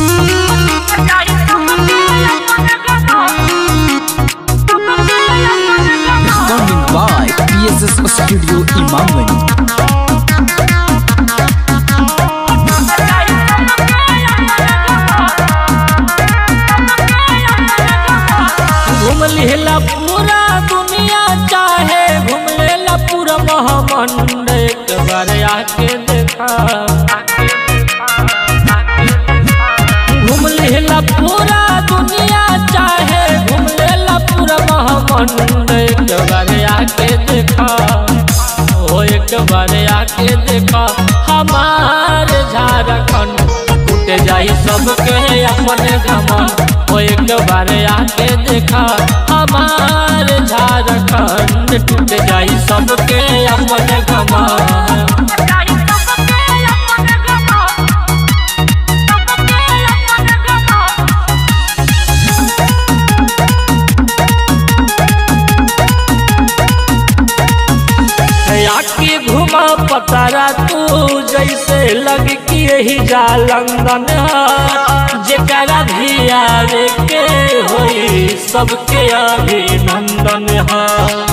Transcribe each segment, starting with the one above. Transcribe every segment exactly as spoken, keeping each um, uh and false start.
by P S S Studio Imamganj. घूम लेला पूरा दुनिया चाहे घूम लेला पूरा महामंड एक बार आके देखा। घूम लेला पूरा दुनिया चाहे घूम लेला पूरा महामंड एक बार आके देखा। ओ एक बार आके देखा हमार झारखंड टूट जाई सबके अपन घमंड। ओ एक बार आके देखा हमार झारखंड टूट जाई सबके अपन घमंड। आके घुमा पतारा तू जैसे लग कि यही जा लंदन जेकरा भी आवे के होई सबके अभिनंदन है।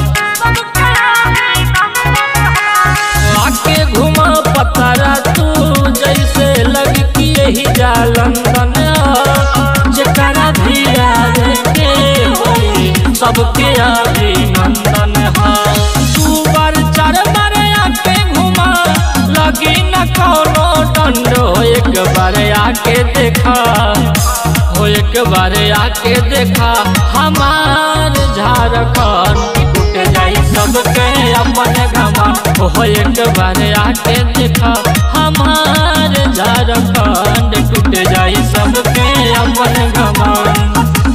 आके घुमा पतारा तू जैसे लग कि यही जा लंदन जेकरा भी आवे के होई सबके अभिनंदन है। तू बार चार बार आके घुमा लगी न कोनो दंड। हो एक बार आके देखा हो एक बार आके देखा हमार झारखंड टूट जाई सबके अपन घमंड। हो एक बार आके देखा हमार झारखंड टूट जाई सबके अपन घमंड।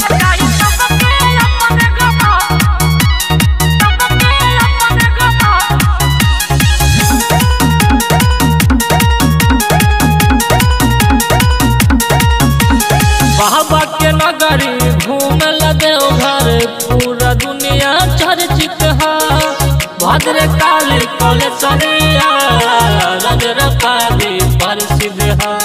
बाबा के नगरी घूम देवघर पूरा दुनिया चर्चित है। भद्र काली कलेसरिया रजरपाली प्रसिद्ध है।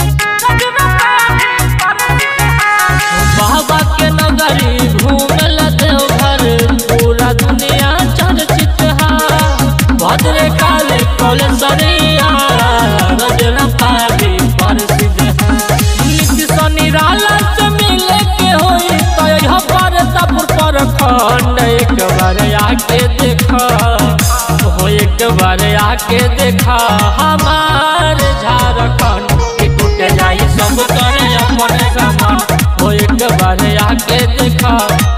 बाबा के नगरी घूम देवघर पूरा दुनिया चर्चित है। भद्र काली कलेसरिया रजरपाली प्रसिद्ध है। निराला से मिले के होई तो यहाँ पर तपुर पर खंड एक बार आके देखा। हो एक बार आके देखा हमार झारखंड टूट जाई सब करे अपन घमंड। हो एक बार आके देखा